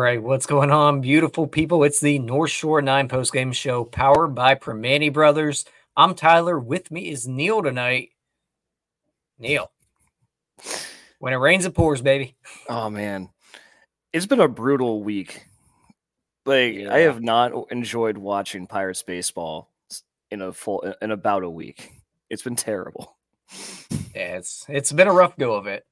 right, what's going on, beautiful people? It's the North Shore 9 postgame show powered by Primanti Brothers. I'm Tyler. With me is Neil tonight. Neil, when it rains, it pours, baby. Oh, man. It's been a brutal week. Yeah. I have not enjoyed watching Pirates baseball in about a week. It's been terrible. Yeah, it's been a rough go of it.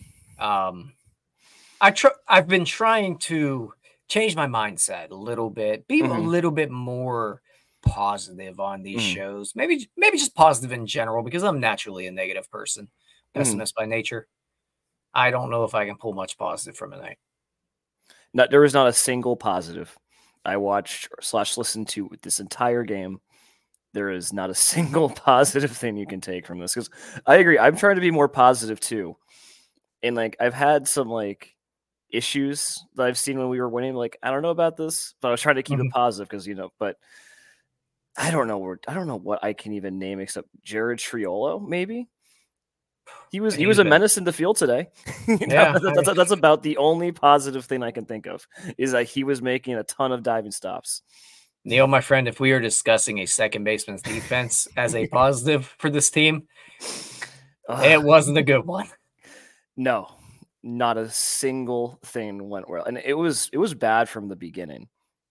I've been trying to change my mindset a little bit, be a little bit more positive on these shows. Maybe just positive in general, because I'm naturally a negative person, pessimist by nature. I don't know if I can pull much positive from a night. There was not a single positive. I watched / listened to this entire game. There is not a single positive thing you can take from this, because I agree. I'm trying to be more positive too. And I've had some issues that I've seen when we were winning. I don't know about this, but I was trying to keep it positive because, but I don't know what I can even name except Jared Triolo, maybe. He was a menace in the field today. Yeah, that's about the only positive thing I can think of, is that he was making a ton of diving stops. Neil, my friend, if we are discussing a second baseman's defense as a positive for this team, it wasn't a good one. No, not a single thing went well, and it was bad from the beginning.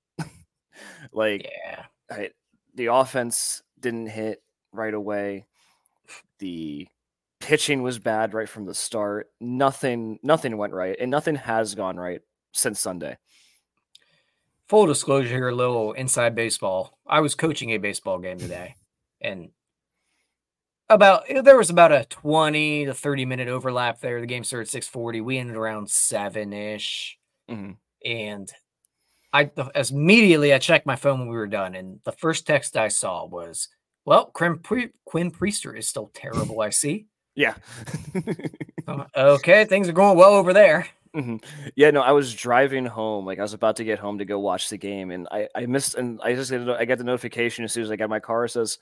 The offense didn't hit right away. The pitching was bad right from the start. Nothing went right, and nothing has gone right since Sunday. Full disclosure here, a little inside baseball. I was coaching a baseball game today, and there was about a 20 to 30 minute overlap there. The game started at 6:40. We ended around 7-ish. And immediately I checked my phone when we were done, and the first text I saw was, well, Quinn Priester is still terrible, I see. Yeah. Okay, things are going well over there. Yeah, no, I was driving home. I was about to get home to go watch the game, and I missed, and I got the notification as soon as I got my car. It says,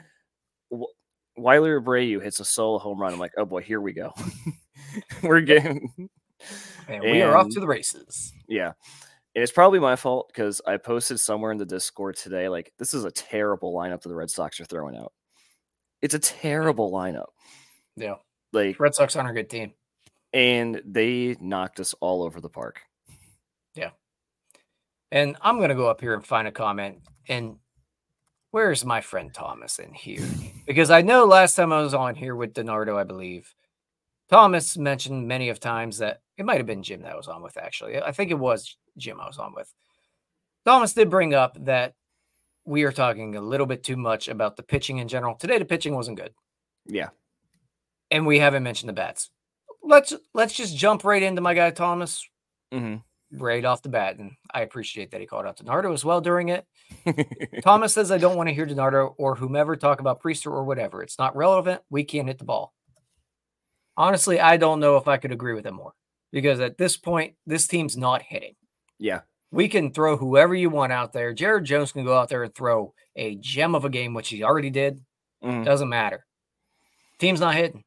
Wiley Abreu hits a solo home run. I'm like, oh boy, here we go. We're getting... And we are off to the races. Yeah. And it's probably my fault, because I posted somewhere in the Discord today, this is a terrible lineup that the Red Sox are throwing out. It's a terrible lineup. Yeah. Red Sox aren't a good team. And they knocked us all over the park. Yeah. And I'm going to go up here and find a comment. And where's my friend Thomas in here? Because I know last time I was on here with Donardo, I believe, Thomas mentioned many of times that it might have been Jim that I was on with, actually. I think it was Jim I was on with. Thomas did bring up that we are talking a little bit too much about the pitching in general. Today, the pitching wasn't good. Yeah. And we haven't mentioned the bats. Let's just jump right into my guy, Thomas, right off the bat. And I appreciate that he called out Donardo as well during it. Thomas says, I don't want to hear Donardo or whomever talk about Priester or whatever. It's not relevant. We can't hit the ball. Honestly, I don't know if I could agree with him more, because at this point, this team's not hitting. Yeah. We can throw whoever you want out there. Jared Jones can go out there and throw a gem of a game, which he already did. Doesn't matter. Team's not hitting.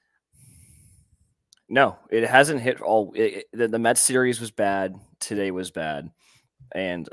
No, it hasn't hit all. The Mets series was bad. Today was bad. And,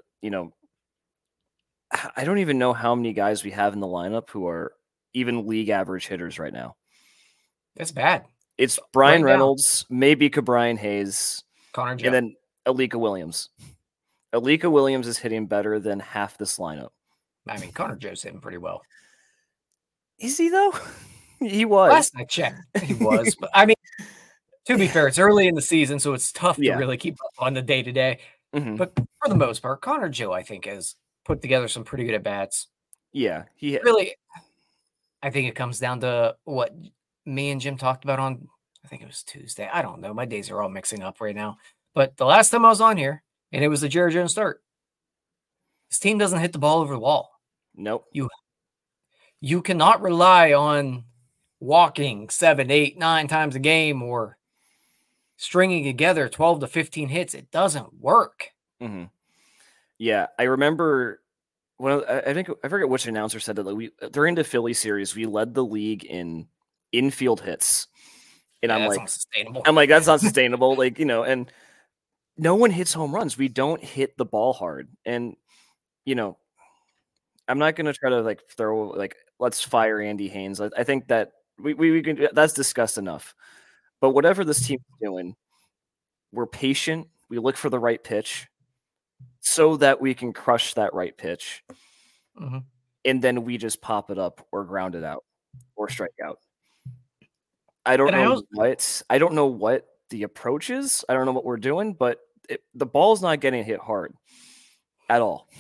I don't even know how many guys we have in the lineup who are even league average hitters right now. That's bad. It's Brian Reynolds, maybe Ke'Bryan Hayes, Connor Joe, and then Alika Williams. Alika Williams is hitting better than half this lineup. I mean, Connor Joe's hitting pretty well. Is he, though? He was. Last I checked, he was. But, I mean, to be fair, it's early in the season, so it's tough to really keep up on the day-to-day. But for the most part, Connor Joe, I think, has put together some pretty good at-bats. Yeah. Really, I think it comes down to what me and Jim talked about on, I think it was Tuesday. I don't know. My days are all mixing up right now. But the last time I was on here, and it was the Jared Jones start, this team doesn't hit the ball over the wall. Nope. You cannot rely on walking 7, 8, 9 times a game or stringing together 12 to 15 hits. It doesn't work. Yeah, I remember I forget which announcer said that during the Philly series, we led the league in infield hits. And that's not sustainable. I'm like, that's not sustainable. And no one hits home runs. We don't hit the ball hard. And, you know, I'm not going to try to like throw like, let's fire Andy Haynes. I think that we can, that's discussed enough. But whatever this team is doing, we're patient. We look for the right pitch so that we can crush that right pitch. Mm-hmm. And then we just pop it up or ground it out or strike out. I don't know what the approach is. I don't know what we're doing, but the ball's not getting hit hard at all.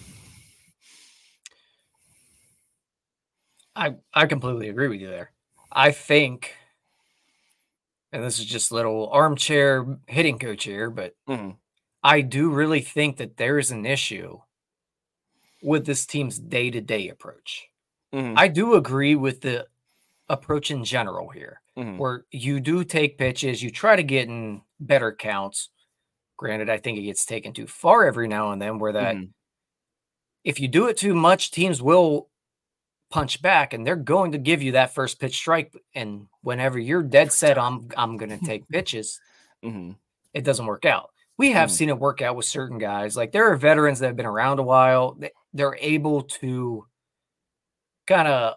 I completely agree with you there. I think, and this is just a little armchair hitting coach here, but I do really think that there is an issue with this team's day-to-day approach. I do agree with the approach in general here, where you do take pitches, you try to get in better counts. Granted, I think it gets taken too far every now and then, where that if you do it too much, teams will punch back and they're going to give you that first pitch strike. And whenever you're dead set, I'm going to take pitches, it doesn't work out. We have seen it work out with certain guys. Like there are veterans that have been around a while. They're able to kind of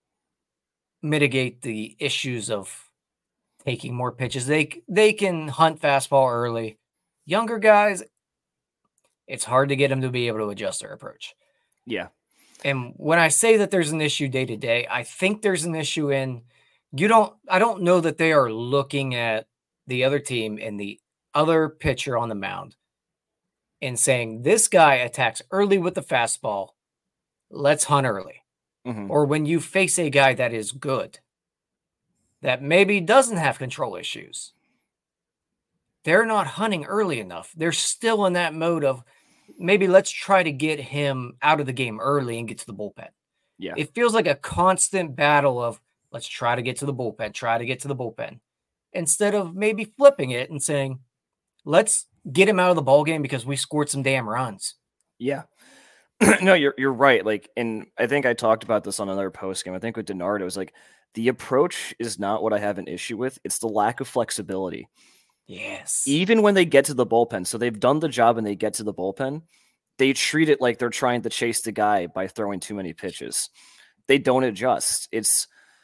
mitigate the issues of taking more pitches. They can hunt fastball early. Younger guys, it's hard to get them to be able to adjust their approach. Yeah. And when I say that there's an issue day to day, I think there's an issue in I don't know that they are looking at the other team and the other pitcher on the mound and saying, this guy attacks early with the fastball. Let's hunt early. Or when you face a guy that is good, that maybe doesn't have control issues, they're not hunting early enough. They're still in that mode of maybe let's try to get him out of the game early and get to the bullpen. Yeah. It feels like a constant battle of let's try to get to the bullpen, instead of maybe flipping it and saying, let's get him out of the ballgame because we scored some damn runs. Yeah. No, you're right. Like, and I think I talked about this on another post game. I think with Denard, it was like the approach is not what I have an issue with. It's the lack of flexibility. Yes. Even when they get to the bullpen, so they've done the job and they get to the bullpen, they treat it like they're trying to chase the guy by throwing too many pitches. They don't adjust. It's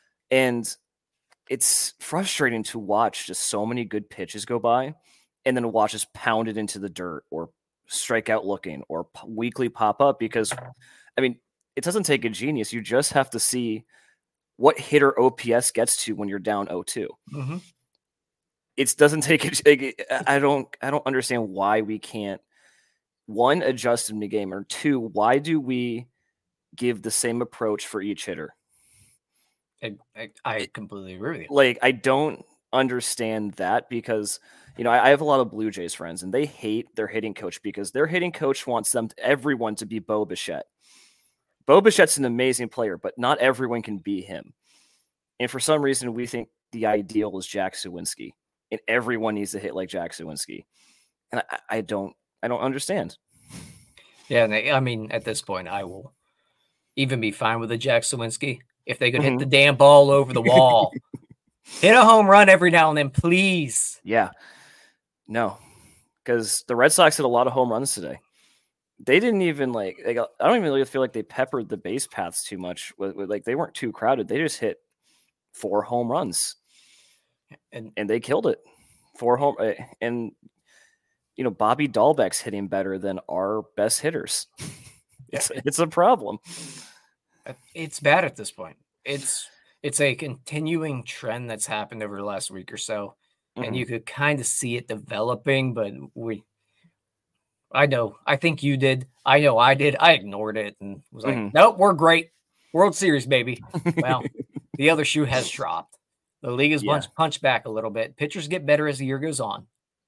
frustrating to watch just so many good pitches go by and then watch us pound it into the dirt or strike out looking or weekly pop up because, I mean, it doesn't take a genius. You just have to see what hitter OPS gets to when you're down 0-2. It doesn't take I don't understand why we can't, one, adjust in the game, or two, why do we give the same approach for each hitter? I completely agree with you. Like, I don't understand that because, you know, I have a lot of Blue Jays friends and they hate their hitting coach because their hitting coach wants everyone to be Bo Bichette. Bo Bichette's an amazing player, but not everyone can be him. And for some reason, we think the ideal is Jack Suwinski. And everyone needs to hit like Jack Suwinski. And I don't understand. Yeah, I mean, at this point, I will even be fine with a Jack Suwinski if they could hit the damn ball over the wall. Hit a home run every now and then, please. Yeah. No. Because the Red Sox hit a lot of home runs today. They didn't even I don't even really feel like they peppered the base paths too much. Like they weren't too crowded. They just hit 4 home runs. And they killed it. 4 home, and you know, Bobby Dahlbeck's hitting better than our best hitters. It's a problem. It's bad at this point. It's a continuing trend that's happened over the last week or so, and you could kind of see it developing. But I think you did. I know I did. I ignored it and was like, nope, we're great. World Series, baby. Well, the other shoe has dropped. The league is punched back a little bit. Pitchers get better as the year goes on.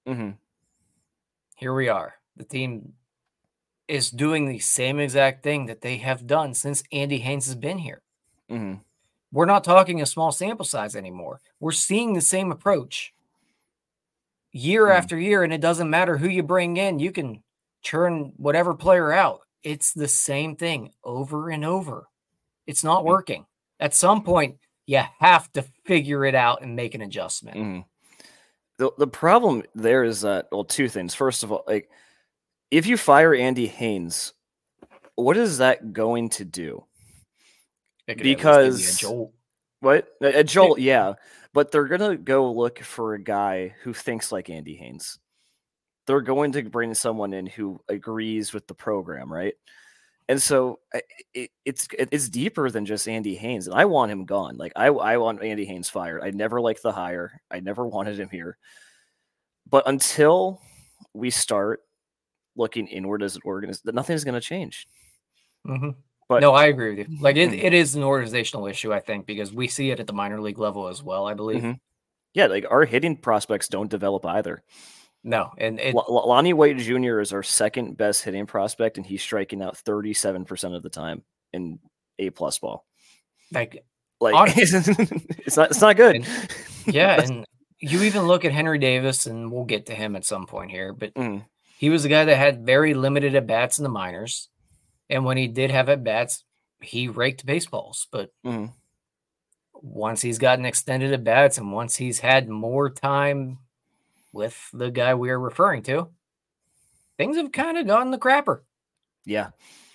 Here we are. The team is doing the same exact thing that they have done since Andy Haynes has been here. We're not talking a small sample size anymore. We're seeing the same approach year after year, and it doesn't matter who you bring in. You can churn whatever player out. It's the same thing over and over. It's not working. At some point, you have to figure it out and make an adjustment. The problem there is that, well, two things. First of all, like, if you fire Andy Haynes, what is that going to do? It could at least give you a Because jolt. what? A jolt, yeah. But they're gonna go look for a guy who thinks like Andy Haynes. They're going to bring someone in who agrees with the program, right? And so it's deeper than just Andy Haynes, and I want him gone. Like I want Andy Haynes fired. I never liked the hire. I never wanted him here. But until we start looking inward as an organization, nothing's going to change. Mm-hmm. But no, I agree with you. Like it is an organizational issue, I think, because we see it at the minor league level as well, I believe. Mm-hmm. Yeah, like our hitting prospects don't develop either. No, and Lonnie White Jr. is our second best hitting prospect, and he's striking out 37% of the time in A+ ball. Like it's not good. And you even look at Henry Davis, and we'll get to him at some point here, but he was a guy that had very limited at bats in the minors, and when he did have at bats, he raked baseballs. But once he's gotten extended at bats, and once he's had more time with the guy we are referring to, things have kind of gone the crapper. Yeah.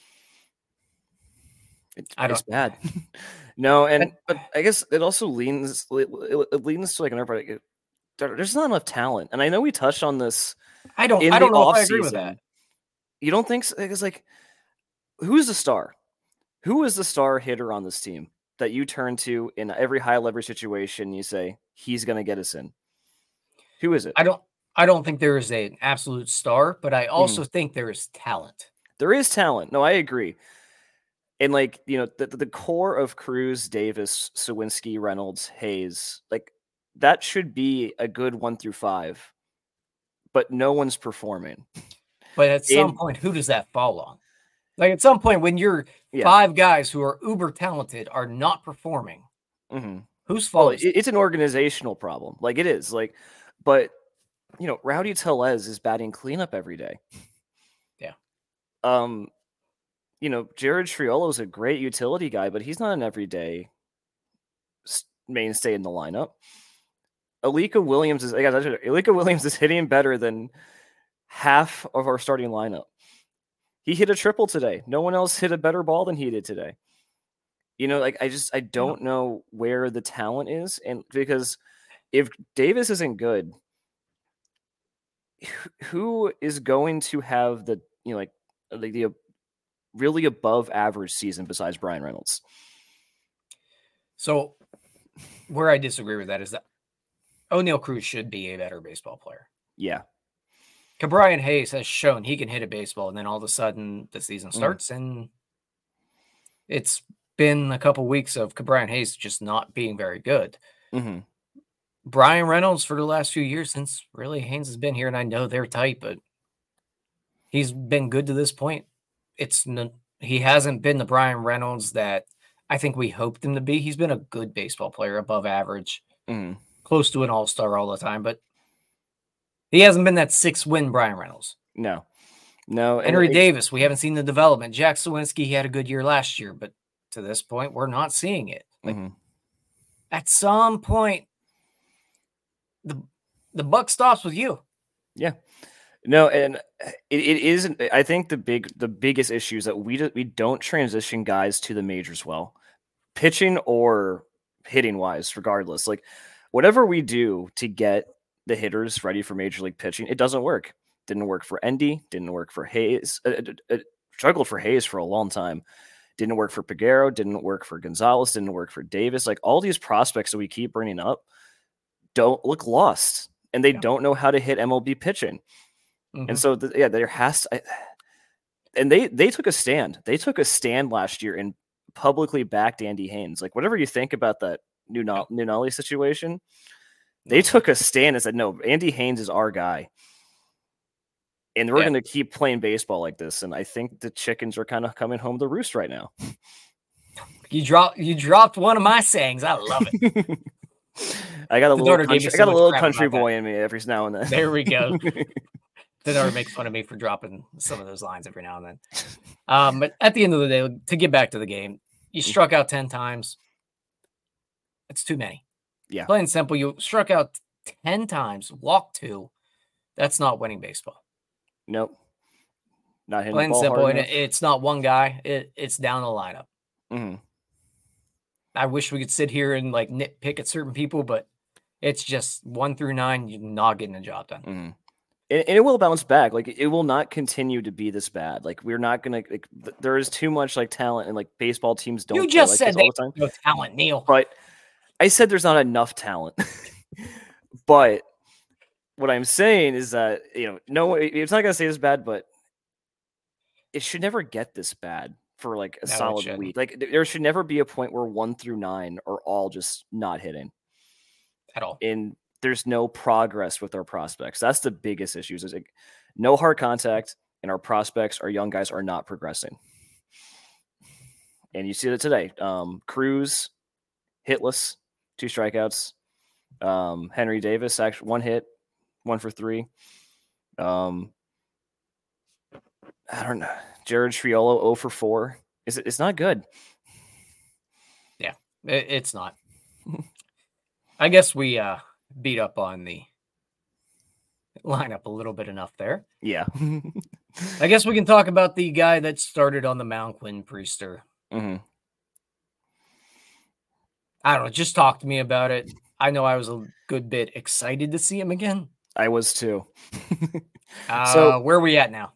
It's bad. No, but I guess it also leans to like another. There's not enough talent, and I know we touched on this. I don't know if I agree with that. You don't think so? It's like, who's the star? Who is the star hitter on this team that you turn to in every high leverage situation? You say he's going to get us in. Who is it? I don't think there is an absolute star, but I also think there is talent. There is talent. No, I agree. And like, the core of Cruz, Davis, Suwinski, Reynolds, Hayes, like that should be a good 1 through 5, but no one's performing. But at some point, who does that fall on? Like at some point when your 5 guys who are uber talented are not performing, whose fault? It's an organizational problem. Like it is like, but Rowdy Tellez is batting cleanup every day. Yeah. Jared Triolo is a great utility guy, but he's not an everyday mainstay in the lineup. Alika Williams is hitting better than half of our starting lineup. He hit a triple today. No one else hit a better ball than he did today. I don't know where the talent is, and because if Davis isn't good, who is going to have the really above average season besides Brian Reynolds? So where I disagree with that is that O'Neal Cruz should be a better baseball player. Yeah. Ke'Bryan Hayes has shown he can hit a baseball, and then all of a sudden the season starts, and it's been a couple weeks of Ke'Bryan Hayes just not being very good. Brian Reynolds for the last few years, since really Haynes has been here, and I know they're tight, but he's been good to this point. He hasn't been the Brian Reynolds that I think we hoped him to be. He's been a good baseball player, above average, close to an all-star all the time, but he hasn't been that 6-win Brian Reynolds. No. Henry Davis, we haven't seen the development. Jack Suwinski, he had a good year last year, but to this point, we're not seeing it. At some point, the buck stops with you. Yeah. No, and it isn't. I think the biggest issue is that we don't transition guys to the majors well, pitching or hitting wise, regardless. Like whatever we do to get the hitters ready for major league pitching, it doesn't work. Didn't work for Endy. Didn't work for Hayes. Struggled for Hayes for a long time. Didn't work for Peguero. Didn't work for Gonzalez. Didn't work for Davis. Like all these prospects that we keep bringing up don't look lost, and they don't know how to hit MLB pitching. And so, there has to, and they took a stand. They took a stand last year and publicly backed Andy Haynes. Like whatever you think about that Nunali situation, they took a stand and said, no, Andy Haynes is our guy. And we're going to keep playing baseball like this. And I think the chickens are kind of coming home to roost right now. You dropped one of my sayings. I love it. I got a little country boy in me every now and then. There we go. The daughter makes fun of me for dropping some of those lines every now and then. But at the end of the day, to get back to the game, you struck out 10 times. It's too many. Yeah. Plain and simple, you struck out 10 times, walk 2. That's not winning baseball. Nope. Not hitting Plain the and ball simple, hard and enough. it's not one guy. It's down the lineup. Mm-hmm. I wish we could sit here and like nitpick at certain people, but it's just 1 through 9. You're not getting the job done. Mm-hmm. And it will bounce back. Like, it will not continue to be this bad. Like, we're not gonna. Like, there is too much like talent, and like baseball teams don't You play just like said this all they the time. no talent, Neil. But I said there's not enough talent. But what I'm saying is that, no, it's not gonna say this bad, but it should never get this bad for like a No, it solid shouldn't. week. Like, there should never be a point where 1 through 9 are all just not hitting. At all. And there's no progress with our prospects. That's the biggest issue. Is like no hard contact, and our prospects, our young guys, are not progressing. And you see that today. Cruz, hitless, 2 strikeouts. Henry Davis, actually 1 hit, 1 for 3. I don't know. Jared Triolo, 0 for 4. It's not good. Yeah, it's not. I guess we beat up on the lineup a little bit enough there. Yeah. I guess we can talk about the guy that started on the mound, Quinn Priester. Mm-hmm. I don't know. Just talk to me about it. I know I was a good bit excited to see him again. I was too. So where are we at now?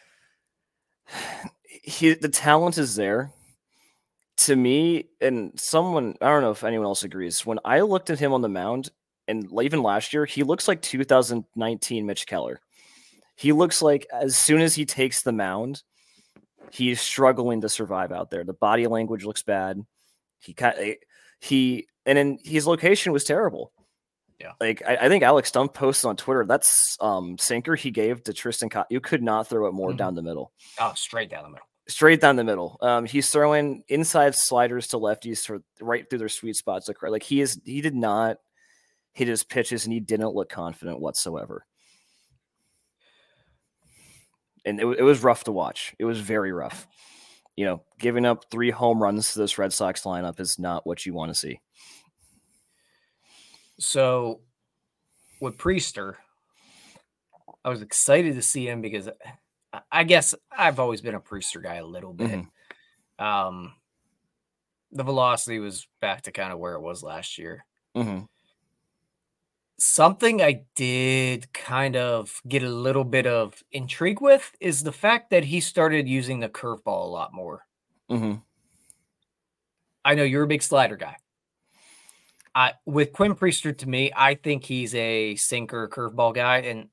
The talent is there. To me, and someone, I don't know if anyone else agrees, when I looked at him on the mound, and even last year, he looks like 2019 Mitch Keller. He looks like as soon as he takes the mound, he's struggling to survive out there. The body language looks bad. And then his location was terrible. Yeah. Like, I think Alex Stumpf posted on Twitter, that's sinker he gave to Tristan you could not throw it more down the middle. Oh, straight down the middle. Straight down the middle. He's throwing inside sliders to lefties right through their sweet spots. Like, he did not hit his pitches, and he didn't look confident whatsoever. And it was rough to watch. It was very rough. Giving up 3 home runs to this Red Sox lineup is not what you want to see. So with Priester, I was excited to see him because I guess I've always been a Priester guy a little bit. Mm-hmm. The velocity was back to kind of where it was last year. Mm-hmm. Something I did kind of get a little bit of intrigue with is the fact that he started using the curveball a lot more. Mm-hmm. I know you're a big slider guy. With Quinn Priester, to me, I think he's a sinker curveball guy, and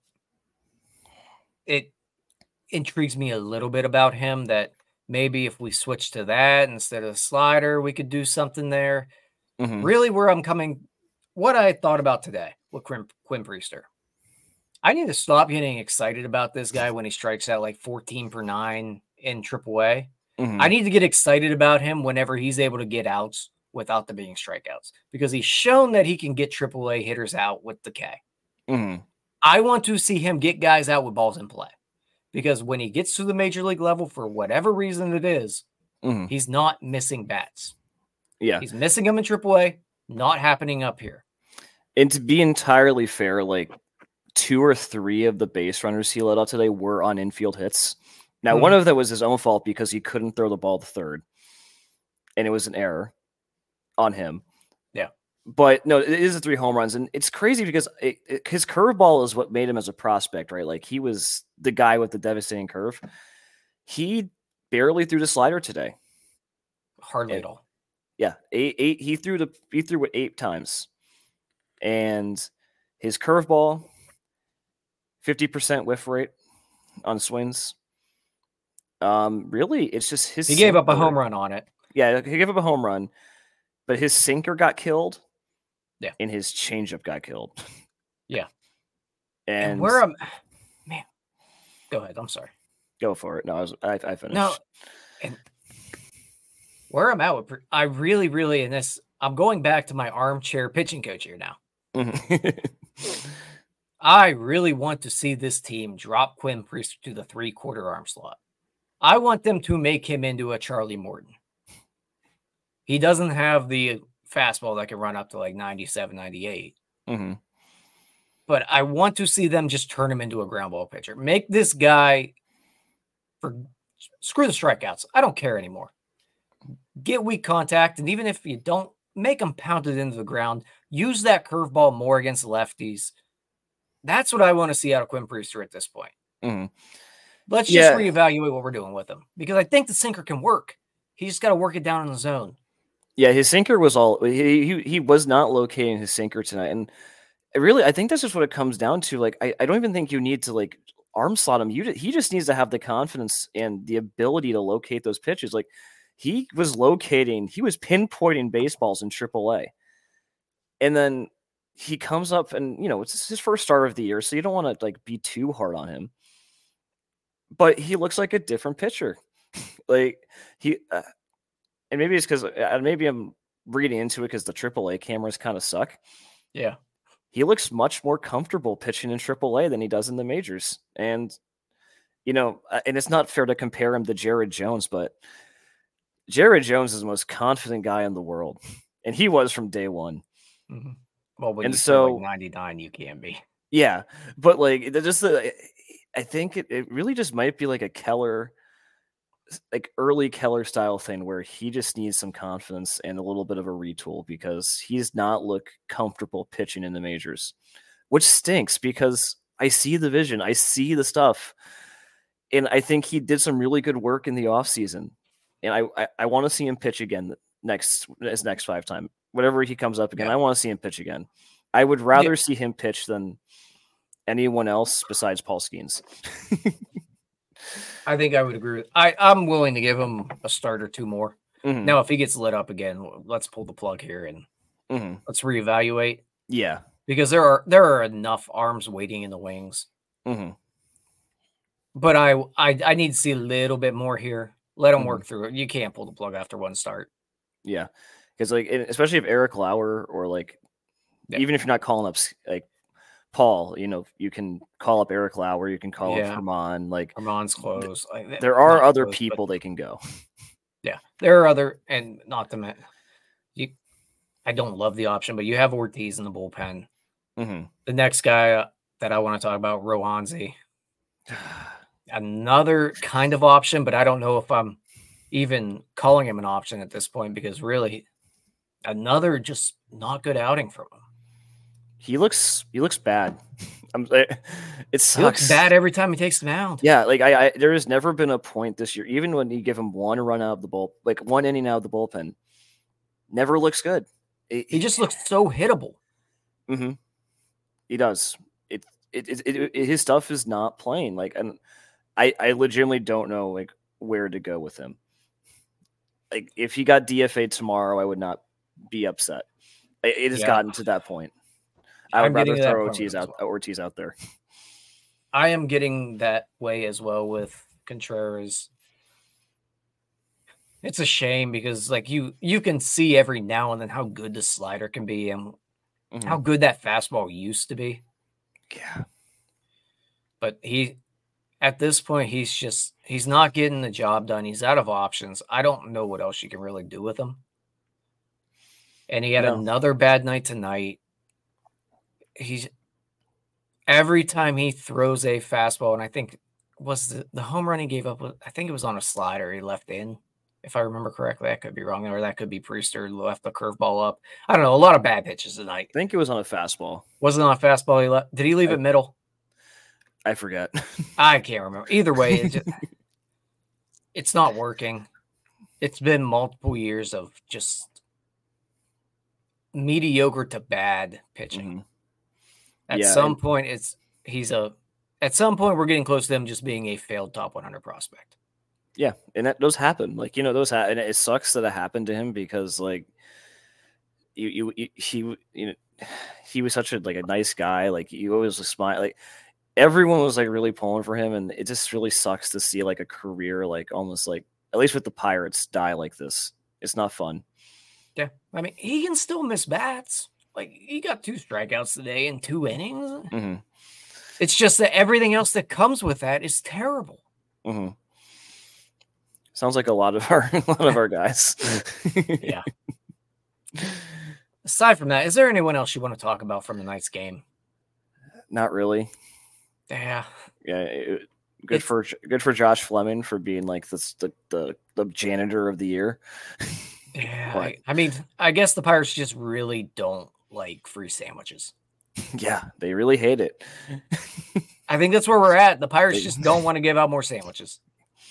it intrigues me a little bit about him that maybe if we switch to that instead of the slider, we could do something there. Mm-hmm. Really, what I thought about today with Quinn Priester, I need to stop getting excited about this guy when he strikes out like 14 per 9 in AAA. Mm-hmm. I need to get excited about him whenever he's able to get outs without there being strikeouts, because he's shown that he can get AAA hitters out with the K. Mm-hmm. I want to see him get guys out with balls in play, because when he gets to the major league level, for whatever reason it is, he's not missing bats. Yeah. He's missing them in AAA, not happening up here. And to be entirely fair, like 2 or 3 of the base runners he let out today were on infield hits. Now, one of them was his own fault because he couldn't throw the ball to third, and it was an error on him. Yeah. But no, it is 3 home runs, and it's crazy because his curveball is what made him as a prospect, right? Like, he was the guy with the devastating curve. He barely threw the slider today. Hardly at all. Yeah, he threw it 8 times. And his curveball, 50% whiff rate on swings. Really, it's just his. He gave up a home run on it. Yeah, he gave up a home run, but his sinker got killed. Yeah, and his changeup got killed. Yeah, and where man, go ahead. I'm sorry. Go for it. No, I finished. No, and where I'm at with, I really in this. I'm going back to my armchair pitching coach here now. I really want to see this team drop Quinn Priester to the 3/4 arm slot. I want them to make him into a Charlie Morton. He doesn't have the fastball that can run up to like 97, 98. but I want to see them just turn him into a ground ball pitcher. Make this guy screw the strikeouts. I don't care anymore. Get weak contact, and even if you don't, make him pound it into the ground. Use that curveball more against lefties. That's what I want to see out of Quinn Priester at this point. Mm-hmm. Let's just reevaluate what we're doing with him, because I think the sinker can work. He just got to work it down in the zone. Yeah, his sinker was he was not locating his sinker tonight, and really, I think that's just what it comes down to. Like, I don't even think you need to like arm slot him. He just needs to have the confidence and the ability to locate those pitches. Like, he was pinpointing baseballs in AAA, and then he comes up and it's his first start of the year, so you don't want to like be too hard on him. But he looks like a different pitcher. Like and maybe it's because maybe I'm reading into it because the AAA cameras kind of suck. Yeah. He looks much more comfortable pitching in AAA than he does in the majors. And, and it's not fair to compare him to Jared Jones, but Jared Jones is the most confident guy in the world. And he was from day one. Mm-hmm. Well, when like 99, you can be. Yeah. But like, I think it really just might be like a Keller, like early Keller style thing where he just needs some confidence and a little bit of a retool because he's not look comfortable pitching in the majors, which stinks because I see the vision, I see the stuff, and I think he did some really good work in the offseason, and I want to see him pitch again next 5 time, whatever he comes up again. Yeah. I want to see him pitch again. I would rather see him pitch than anyone else besides Paul Skeens. I think I would agree with. I'm willing to give him a start or two more. Mm-hmm. Now, if he gets lit up again, let's pull the plug here and let's reevaluate. Yeah, because there are enough arms waiting in the wings. Mm-hmm. But I need to see a little bit more here. Let him work through it. You can't pull the plug after one start. Yeah, because like especially if Eric Lauer or like even if you're not calling up like Paul, you can call up Eric Lauer, you can call up Herman. Like Herman's close. There are other people they can go. Yeah, there are other, and not to I don't love the option, but you have Ortiz in the bullpen. Mm-hmm. The next guy that I want to talk about, Roansy, another kind of option, but I don't know if I'm even calling him an option at this point because really, another just not good outing from him. He looks bad. It sucks. He looks bad every time he takes the mound. Yeah, like there has never been a point this year, even when you give him one run out of the bull, like one inning out of the bullpen, never looks good. He just looks so hittable. Mm-hmm. He does. His stuff is not playing. Like, and I legitimately don't know like where to go with him. Like, if he got DFA'd tomorrow, I would not be upset. It has gotten to that point. I would rather throw Ortiz out there. I am getting that way as well with Contreras. It's a shame because like you can see every now and then how good the slider can be and how good that fastball used to be. Yeah. But at this point, he's not getting the job done. He's out of options. I don't know what else you can really do with him. And he had another bad night tonight. Every time he throws a fastball, and I think was the home run he gave up, I think it was on a slider he left in, if I remember correctly. I could be wrong, or that could be Priester left the curveball up. I don't know. A lot of bad pitches tonight. I think it was on a fastball. Was it on a fastball he left? Did he leave it middle? I forget. I can't remember. Either way, it's not working. It's been multiple years of just mediocre to bad pitching. Mm-hmm. At some point, we're getting close to him just being a failed top 100 prospect. Yeah, and those happen. Like, those happen. And it sucks that it happened to him because, like, he was such a nice guy. Like, you always smile. Like, everyone was like really pulling for him, and it just really sucks to see like a career like almost like at least with the Pirates die like this. It's not fun. Yeah, I mean, he can still miss bats. Like, he got 2 strikeouts today in 2 innings. Mm-hmm. It's just that everything else that comes with that is terrible. Mm-hmm. Sounds like a lot of our guys. Yeah. Aside from that, is there anyone else you want to talk about from tonight's game? Not really. Yeah. Yeah, good for Josh Fleming for being like the janitor of the year. Yeah. But I mean, I guess the Pirates just really don't like free sandwiches. yeah, they really hate it. I think that's where we're at. The Pirates just don't want to give out more sandwiches.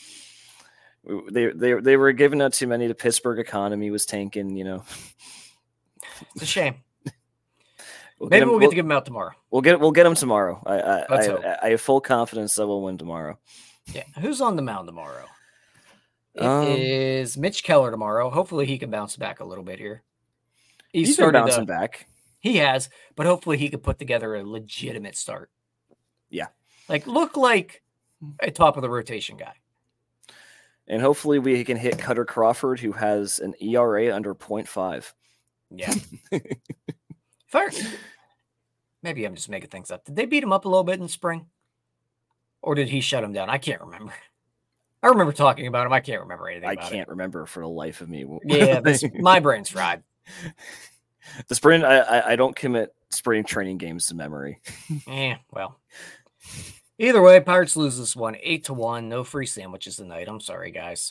They were giving out too many. The Pittsburgh economy was tanking. You know, it's a shame. Maybe we'll get to give them out tomorrow. We'll get them tomorrow. I have full confidence that we'll win tomorrow. Yeah, who's on the mound tomorrow? It is Mitch Keller tomorrow. Hopefully, he can bounce back a little bit here. He's been bouncing back. He has, but hopefully, he could put together a legitimate start. Yeah, look like a top of the rotation guy. And hopefully, we can hit Cutter Crawford, who has an ERA under 0.5. Yeah. Maybe I'm just making things up. Did they beat him up a little bit in spring? Or did he shut him down? I can't remember. I remember talking about him. I can't remember anything about it. I can't remember for the life of me. Yeah, my brain's fried. The spring, I don't commit spring training games to memory. Well. Either way, Pirates lose this one 8-1. No free sandwiches tonight. I'm sorry, guys.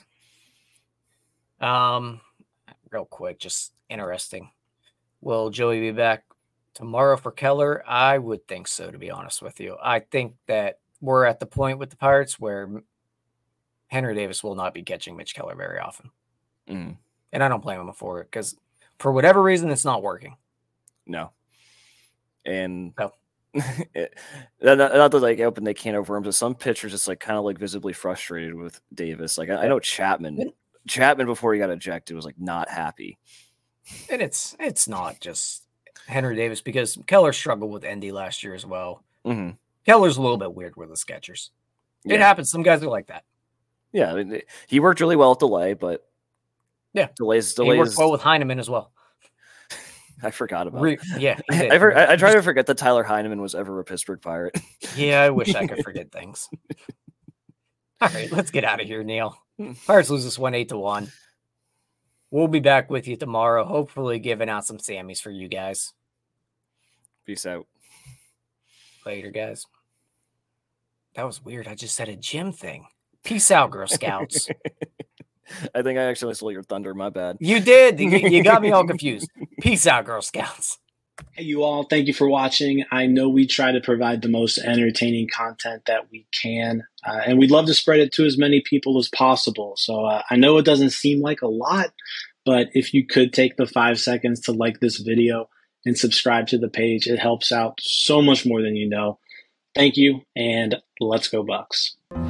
Real quick, just interesting. Will Joey be back tomorrow for Keller? I would think so, to be honest with you. I think that we're at the point with the Pirates where Henry Davis will not be catching Mitch Keller very often. Mm. And I don't blame him for it because for whatever reason, it's not working. No. And no. Not that like open they can't over him, but some pitchers just like kind of like visibly frustrated with Davis. Like I know Chapman before he got ejected was like not happy. And it's not just Henry Davis because Keller struggled with Endy last year as well. Mm-hmm. Keller's a little bit weird with his catchers. It happens. Some guys are like that. Yeah, he worked really well at delay, but delays. He worked well with Heineman as well. I forgot about it. Yeah, I try to forget that Tyler Heineman was ever a Pittsburgh Pirate. Yeah, I wish I could forget things. All right, let's get out of here, Neil. Pirates lose this one 8-1. We'll be back with you tomorrow, hopefully giving out some Sammys for you guys. Peace out. Later, guys. That was weird. I just said a gym thing. Peace out, Girl Scouts. I think I actually stole your thunder. My bad. You did. You got me all confused. Peace out, Girl Scouts. Hey, you all. Thank you for watching. I know we try to provide the most entertaining content that we can, and we'd love to spread it to as many people as possible. So I know it doesn't seem like a lot, but if you could take the 5 seconds to like this video and subscribe to the page, it helps out so much more than you know. Thank you, and let's go Bucks.